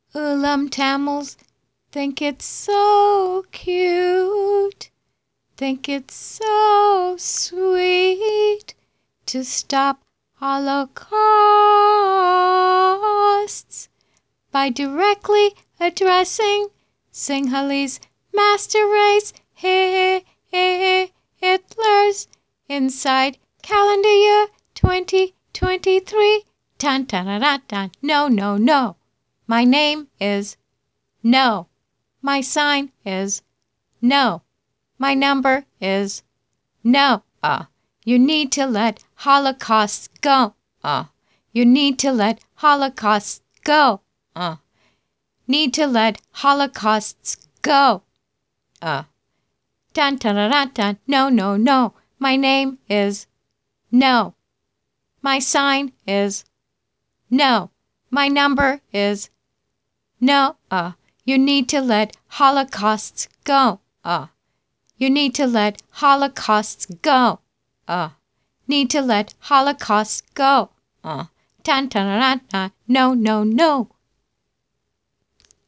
Tamils think it's so cute, think it's so sweet to stop holocausts by directly addressing Sinhalese master race Hitlers inside calendar year 2023. Dun, dun, dun, dun, dun. No, no, no. My name is no. My sign is no. My number is no. You need to let holocausts go. You need to let holocausts go. Need to let holocausts go. Dun, dun, dun, dun, dun. No, no, no. My name is no. My sign is no. My number is no. You need to let holocausts go. You need to let holocausts go. Need to let holocausts go. Dun, dun, dun, dun. No, no, no.